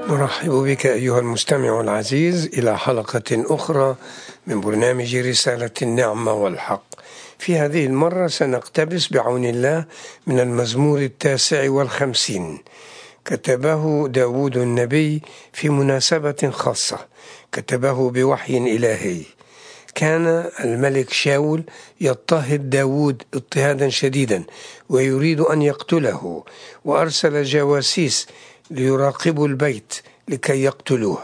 نرحب بك أيها المستمع العزيز إلى حلقة أخرى من برنامج رسالة النعمة والحق. في هذه المرة سنقتبس بعون الله من المزمور 59، كتبه داود النبي في مناسبة خاصة، كتبه بوحي إلهي. كان الملك شاول يضطهد داود اضطهادا شديدا ويريد أن يقتله، وأرسل جواسيس ليراقبوا البيت لكي يقتلوه،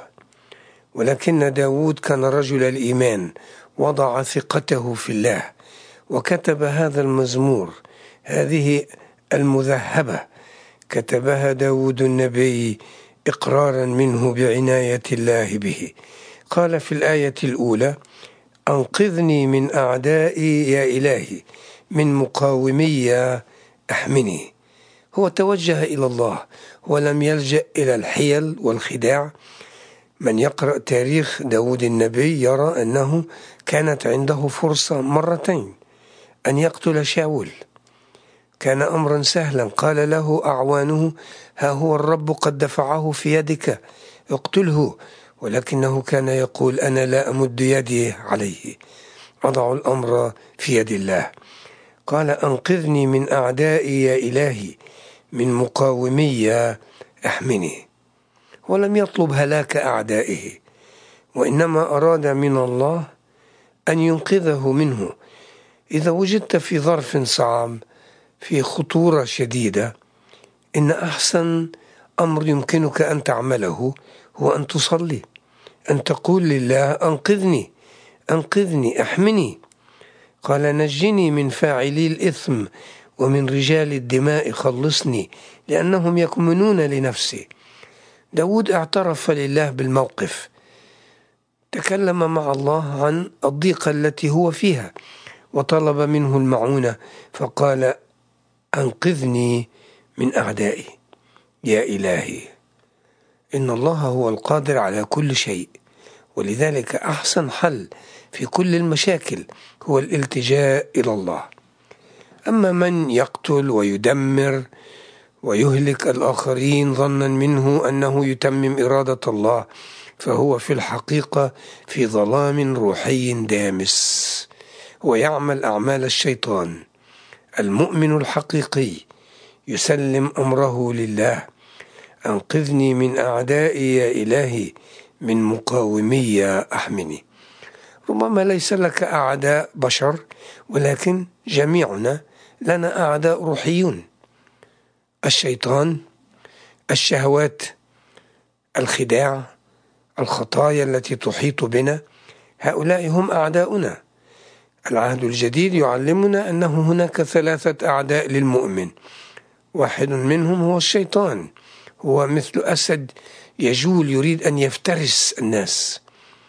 ولكن داود كان رجل الإيمان، وضع ثقته في الله وكتب هذا المزمور. هذه المذهبة كتبها داود النبي إقرارا منه بعناية الله به. قال في الآية الأولى: أنقذني من أعدائي يا إلهي، من مقاومي أحمني. هو توجه إلى الله ولم يلجأ إلى الحيل والخداع. من يقرأ تاريخ داود النبي يرى أنه كانت عنده فرصة مرتين أن يقتل شاول، كان أمرا سهلا. قال له أعوانه: ها هو الرب قد دفعه في يدك، اقتله. ولكنه كان يقول: أنا لا أمد يدي عليه، أضع الأمر في يد الله. قال: أنقذني من أعدائي يا إلهي، من مقاومي أحمني. ولم يطلب هلاك أعدائه، وإنما أراد من الله أن ينقذه منه. إذا وجدت في ظرف صعب، في خطورة شديدة، إن أحسن أمر يمكنك أن تعمله هو أن تصلي، أن تقول لله: أنقذني، أنقذني، أحمني. قال: نجني من فاعلي الإثم ومن رجال الدماء خلصني، لأنهم يكمنون لنفسي. داود اعترف لله بالموقف، تكلم مع الله عن الضيقة التي هو فيها وطلب منه المعونة، فقال: أنقذني من أعدائي يا إلهي. إن الله هو القادر على كل شيء، ولذلك أحسن حل في كل المشاكل هو الالتجاء إلى الله. أما من يقتل ويدمر ويهلك الآخرين ظنا منه أنه يتمم إرادة الله، فهو في الحقيقة في ظلام روحي دامس، ويعمل أعمال الشيطان. المؤمن الحقيقي يسلم أمره لله: أنقذني من أعدائي يا إلهي، من مقاومي أحمني. ربما ليس لك أعداء بشر، ولكن جميعنا لنا أعداء روحيون: الشيطان، الشهوات، الخداع، الخطايا التي تحيط بنا. هؤلاء هم أعداؤنا. العهد الجديد يعلمنا أنه هناك 3 أعداء للمؤمن، واحد منهم هو الشيطان، هو مثل أسد يجول يريد أن يفترس الناس.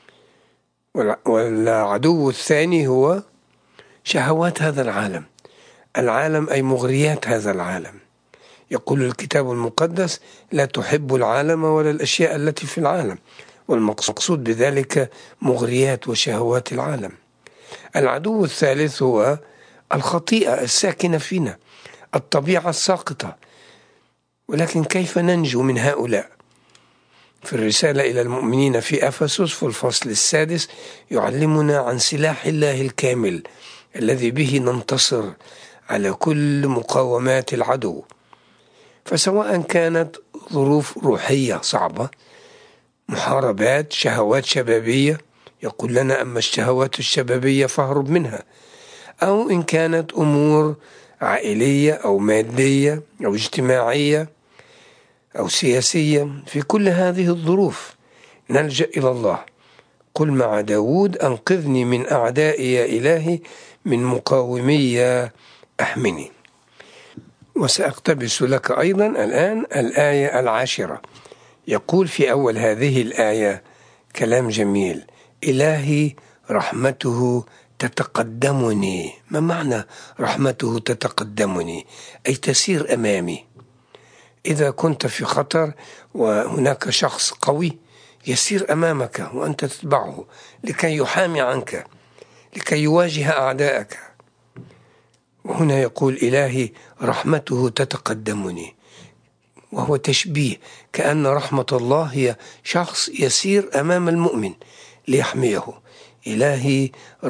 والعدو الثاني هو شهوات هذا العالم. العالم أي مغريات هذا العالم. يقول الكتاب المقدس: لا تحب العالم ولا الأشياء التي في العالم، والمقصود بذلك مغريات وشهوات العالم. العدو الثالث هو الخطيئة الساكنة فينا، الطبيعة الساقطة. ولكن كيف ننجو من هؤلاء؟ في الرسالة إلى المؤمنين في أفسس في الفصل 6 يعلمنا عن سلاح الله الكامل الذي به ننتصر على كل مقاومات العدو. فسواء كانت ظروف روحية صعبة، محاربات، شهوات شبابية، يقول لنا: أما الشهوات الشبابية فاهرب منها، أو إن كانت أمور عائلية أو مادية أو اجتماعية أو سياسية، في كل هذه الظروف نلجأ إلى الله. قل مع داود: أنقذني من أعدائي يا إلهي، من مقاومي أحمني. وسأقتبس لك أيضا الآن الآية 10. يقول في أول هذه الآية كلام جميل: إلهي رحمته تتقدمني. ما معنى رحمته تتقدمني؟ أي تسير أمامي. إذا كنت في خطر وهناك شخص قوي يسير أمامك وأنت تتبعه لكي يحامي عنك، لكي يواجه أعداءك. وهنا يقول: إلهي رحمته تتقدمني. وهو تشبيه، كأن رحمة الله هي شخص يسير أمام المؤمن ليحميه. إلهي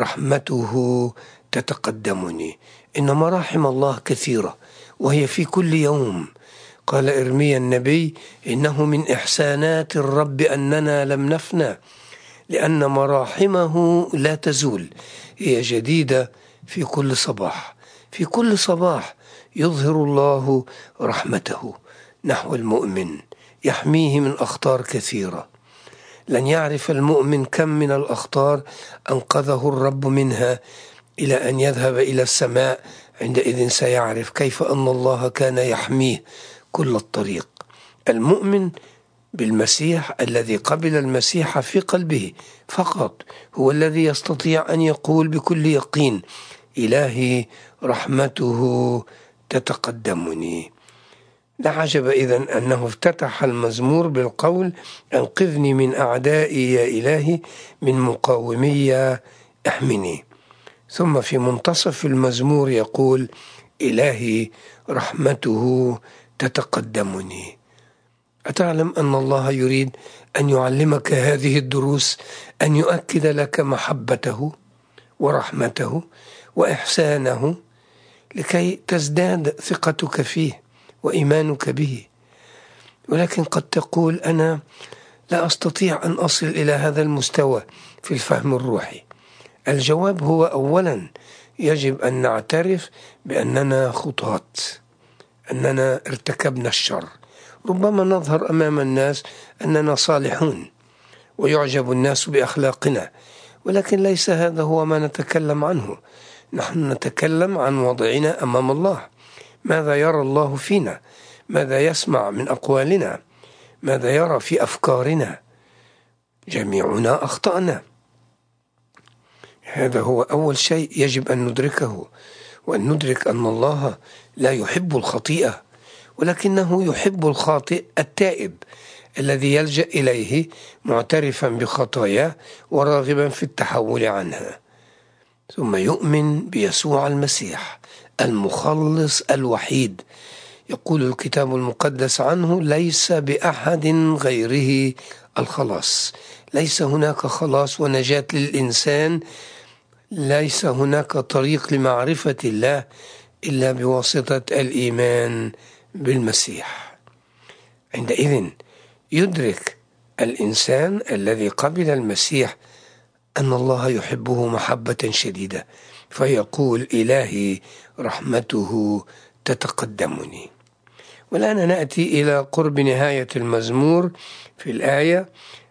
رحمته تتقدمني. إن مراحم الله كثيرة وهي في كل يوم. قال إرميا النبي: إنه من إحسانات الرب أننا لم نفنى، لأن مراحمه لا تزول، هي جديدة في كل صباح. في كل صباح يظهر الله رحمته نحو المؤمن، يحميه من أخطار كثيرة. لن يعرف المؤمن كم من الأخطار أنقذه الرب منها إلى أن يذهب إلى السماء. عندئذ سيعرف كيف أن الله كان يحميه كل الطريق. المؤمن بالمسيح الذي قبل المسيح في قلبه فقط هو الذي يستطيع أن يقول بكل يقين: إلهي رحمته تتقدمني. لا عجب إذن أنه افتتح المزمور بالقول: أنقذني من أعدائي يا إلهي، من مقاومي احمني. ثم في منتصف المزمور يقول: إلهي رحمته تتقدمني. أتعلم أن الله يريد أن يعلمك هذه الدروس، أن يؤكد لك محبته ورحمته وإحسانه لكي تزداد ثقتك فيه وإيمانك به. ولكن قد تقول: أنا لا أستطيع أن أصل إلى هذا المستوى في الفهم الروحي. الجواب هو: أولا يجب أن نعترف بأننا خطاة، أننا ارتكبنا الشر. ربما نظهر أمام الناس أننا صالحون ويعجب الناس بأخلاقنا، ولكن ليس هذا هو ما نتكلم عنه. نحن نتكلم عن وضعنا أمام الله. ماذا يرى الله فينا؟ ماذا يسمع من أقوالنا؟ ماذا يرى في أفكارنا؟ جميعنا أخطأنا. هذا هو أول شيء يجب أن ندركه، وأن ندرك أن الله لا يحب الخطيئة، ولكنه يحب الخاطئ التائب الذي يلجأ إليه معترفا بخطاياه وراغبا في التحول عنها، ثم يؤمن بيسوع المسيح المخلص الوحيد. يقول الكتاب المقدس عنه: ليس بأحد غيره الخلاص. ليس هناك خلاص ونجاة للإنسان، ليس هناك طريق لمعرفة الله إلا بواسطة الإيمان بالمسيح. عندئذ يدرك الإنسان الذي قبل المسيح أن الله يحبه محبة شديدة، فيقول: إلهي رحمته تتقدمني. والآن نأتي إلى قرب نهاية المزمور في الآية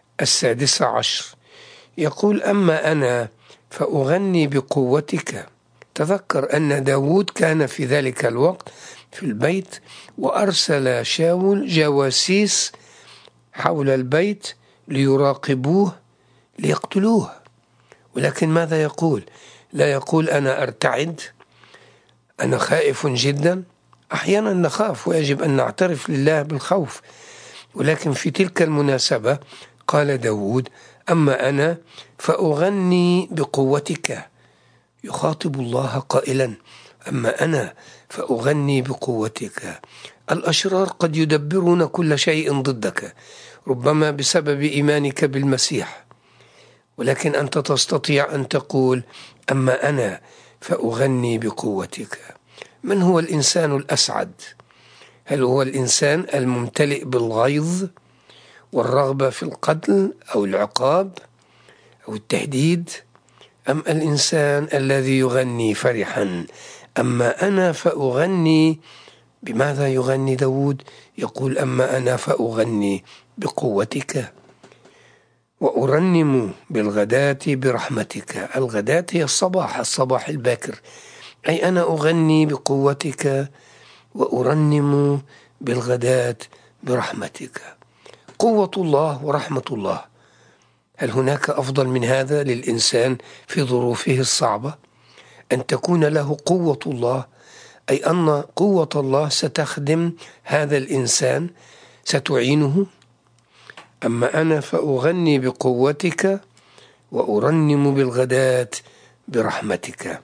16. يقول: أما أنا فأغني بقوتك. تذكر أن داود كان في ذلك الوقت في البيت، وأرسل شاول جواسيس حول البيت ليراقبوه ليقتلوه. ولكن ماذا يقول؟ لا يقول: أنا أرتعد، أنا خائف جدا. أحيانا نخاف ويجب أن نعترف لله بالخوف، ولكن في تلك المناسبة قال داود: أما أنا فأغني بقوتك. يخاطب الله قائلا: أما أنا فأغني بقوتك. الأشرار قد يدبرون كل شيء ضدك، ربما بسبب إيمانك بالمسيح، ولكن أنت تستطيع أن تقول: أما أنا فأغني بقوتك. من هو الإنسان الأسعد؟ هل هو الإنسان الممتلئ بالغيظ والرغبة في القتل أو العقاب أو التهديد، أم الإنسان الذي يغني فرحا؟ أما أنا فأغني. بماذا يغني داود؟ يقول: أما أنا فأغني بقوتك، وأرنم بالغداة برحمتك. الغداة هي الصباح الباكر، أي أنا أغني بقوتك وأرنم بالغداة برحمتك. قوة الله ورحمة الله، هل هناك أفضل من هذا للإنسان في ظروفه الصعبة؟ أن تكون له قوة الله، أي أن قوة الله ستخدم هذا الإنسان، ستعينه. أما أنا فأغني بقوتك وأرنم بالغداة برحمتك.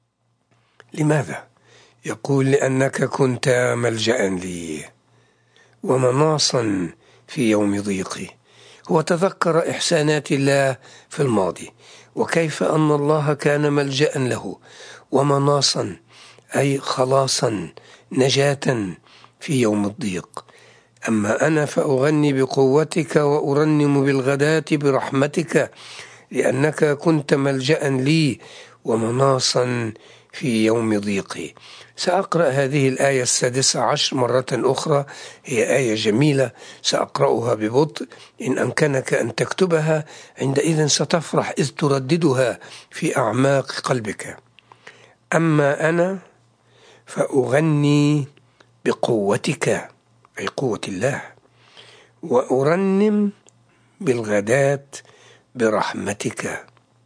لماذا؟ يقول: لأنك كنت ملجأ لي. ومناصا في يوم ضيقي. هو تذكر إحسانات الله في الماضي، وكيف أن الله كان ملجأ له ومناصا، أي خلاصا، نجاة في يوم الضيق. أما أنا فأغني بقوتك وأرنم بالغداة برحمتك، لأنك كنت ملجأ لي ومناصا في يوم ضيقي. سأقرأ هذه الآية 16 مرة أخرى، هي آية جميلة، سأقرأها ببطء. إن أمكنك أن تكتبها عندئذ ستفرح إذ ترددها في أعماق قلبك. أما أنا فأغني بقوتك، أي قوة الله، وأرنم بالغداة برحمتك،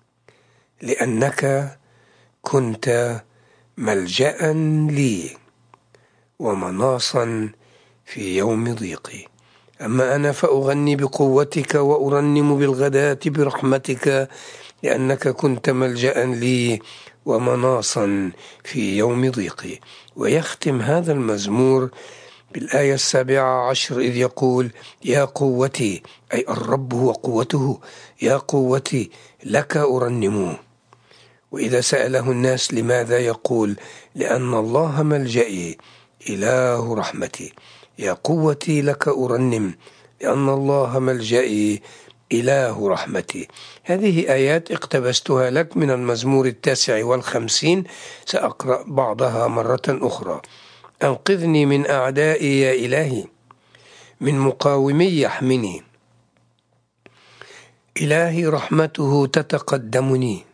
لأنك كنت ملجأ لي ومناصا في يوم ضيقي. أما أنا فأغني بقوتك وأرنم بالغداة برحمتك، لأنك كنت ملجأ لي ومناصا في يوم ضيقي. ويختم هذا المزمور بالآية 17 إذ يقول: يا قوتي، أي الرب هو قوته، يا قوتي لك أرنم. وإذا سأله الناس لماذا يقول: لأن الله ملجئي إله رحمتي. يا قوتي لك أرنم، لأن الله ملجئي إله رحمتي. هذه آيات اقتبستها لك من المزمور 59. سأقرأ بعضها مرة أخرى. أنقذني من أعدائي يا إلهي، من مقاومي يحمني. إلهي رحمته تتقدمني.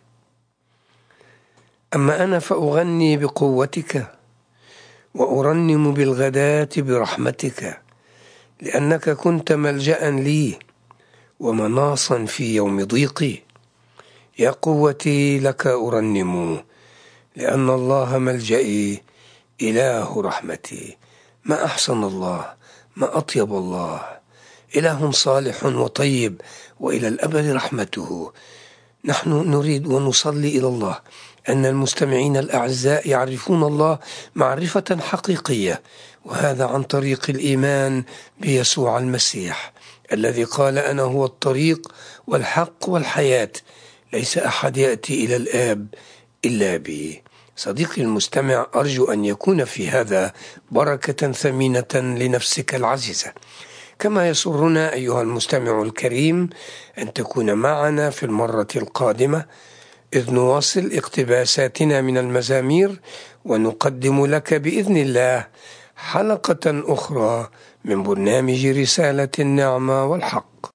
أما أنا فأغني بقوتك وأرنم بالغداة برحمتك، لأنك كنت ملجأ لي ومناصا في يوم ضيقي. يا قوتي لك أرنم، لأن الله ملجئي إله رحمتي. ما أحسن الله، ما أطيب الله، إله صالح وطيب وإلى الأبد رحمته. نحن نريد ونصلي إلى الله أن المستمعين الأعزاء يعرفون الله معرفة حقيقية، وهذا عن طريق الإيمان بيسوع المسيح الذي قال: أنا هو الطريق والحق والحياة، ليس أحد يأتي إلى الآب إلا بي. صديقي المستمع، أرجو أن يكون في هذا بركة ثمينة لنفسك العزيزة. كما يسرنا أيها المستمع الكريم أن تكون معنا في المرة القادمة، إذ نواصل اقتباساتنا من المزامير، ونقدم لك بإذن الله حلقة أخرى من برنامج رسالة النعمة والحق.